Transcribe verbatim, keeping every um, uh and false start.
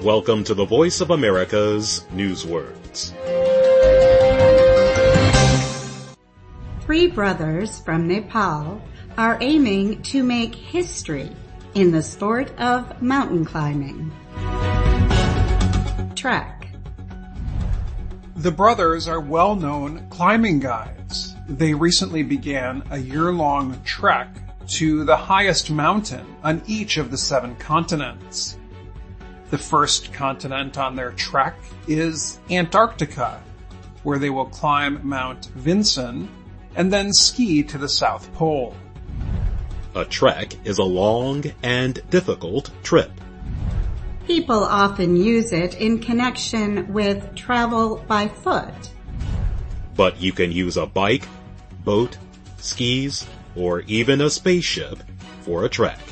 Welcome to the Voice of America's Newswords. Three brothers from Nepal are aiming to make history in the sport of mountain climbing. Trek. The brothers are well-known climbing guides. They recently began a year-long trek to the highest mountain on each of the seven continents. The first continent on their trek is Antarctica, where they will climb Mount Vinson and then ski to the South Pole. A trek is a long and difficult trip. People often use it in connection with travel by foot. But you can use a bike, boat, skis, or even a spaceship for a trek.